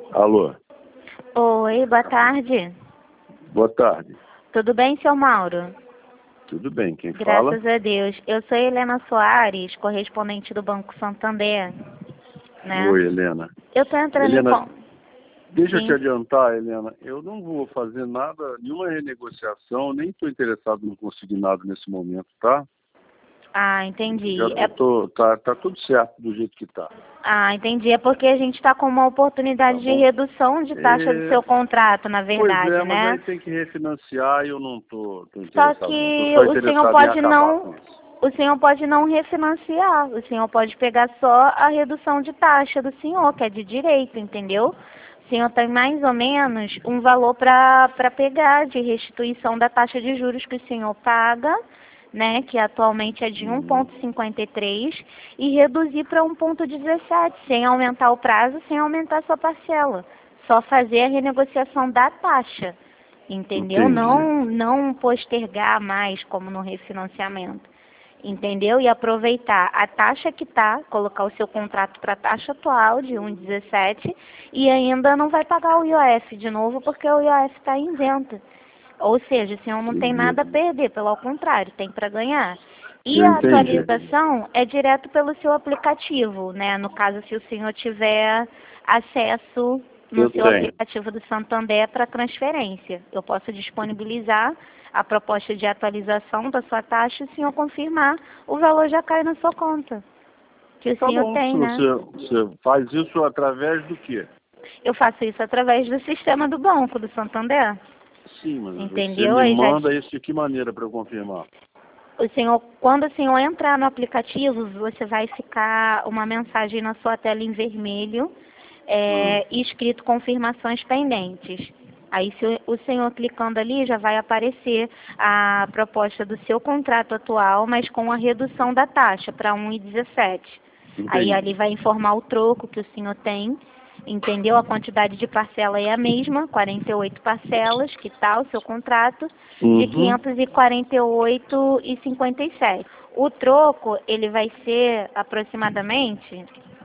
Alô, Oi, boa tarde. boa tarde. Tudo bem, seu Mauro? Tudo bem, quem fala? Graças a Deus. Eu sou Helena Soares, correspondente do Banco Santander, né? Oi, Helena. Eu tô entrando em... Helena, deixa eu te Sim. adiantar, Helena. Eu não vou fazer nada, nenhuma renegociação, nem estou interessado no consignado nesse momento, tá? Ah, entendi. Tá tudo certo do jeito que tá. Ah, entendi. É porque a gente está com uma oportunidade Tá de bom? redução de taxa do seu contrato, na Pois verdade, é, mas né? aí tem que refinanciar e eu não tô Só interessado não. Tô que só o senhor interessado em pode acabar não, com isso. o senhor pode não refinanciar. O senhor pode pegar só a redução de taxa do senhor, que é de direito, entendeu? O senhor tem mais ou menos um valor para pegar de restituição da taxa de juros que o senhor paga, né, que atualmente é de 1,53, e reduzir para 1,17, sem aumentar o prazo, sem aumentar a sua parcela. Só fazer a renegociação da taxa. Entendeu? Entendi. Não postergar mais como no refinanciamento. Entendeu? E aproveitar a taxa que tá, colocar o seu contrato para a taxa atual de 1,17 e ainda não vai pagar o IOF de novo porque o IOF está isento. Ou seja, o senhor não tem Entendi. nada a perder, pelo contrário, tem para ganhar. E Eu a entendi. atualização é direto pelo seu aplicativo, né? No caso, se o senhor tiver acesso no Eu seu tenho. aplicativo do Santander para transferência. Eu posso disponibilizar a proposta de atualização da sua taxa e o senhor confirmar, o valor já cai na sua conta. Que o Tá senhor bom, se tem, né? você faz isso através do quê? Eu faço isso através do sistema do banco do Santander. Sim, mas você Entendeu? me Aí já manda isso de que maneira para eu confirmar? o senhor, quando o senhor entrar no aplicativo, você vai ficar uma mensagem na sua tela em vermelho, escrito confirmações pendentes. Aí, se o senhor clicando ali, já vai aparecer a proposta do seu contrato atual, mas com a redução da taxa para 1,17. Aí ali Entendi. vai informar o troco que o senhor tem, entendeu? A quantidade de parcela é a mesma, 48 parcelas, que tal o seu contrato, de Uhum. 548,57. O troco, ele vai ser aproximadamente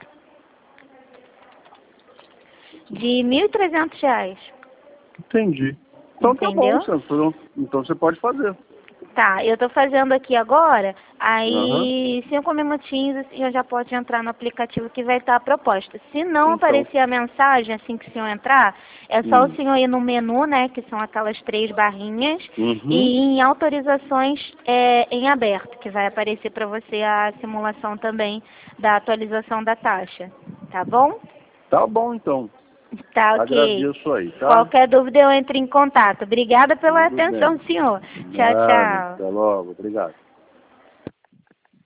de R$ 1.300, Entendi. Então tá bom, entendeu? então você pode fazer. Tá, eu tô fazendo aqui agora, Aham. aí 5 minutinhos o senhor já pode entrar no aplicativo que vai estar a proposta. Se não Então. aparecer a mensagem assim que o senhor entrar, é só o Hum. senhor ir no menu, né, que são aquelas 3 barrinhas, Uhum. e em autorizações em aberto, que vai aparecer para você a simulação também da atualização da taxa. Tá bom? Tá bom, então. Tá, ok. Agradeço aí, tá? Qualquer dúvida eu entro em contato. Obrigada pela Tudo atenção, bem. senhor. Tchau, Nada. tchau. Até logo. Obrigado.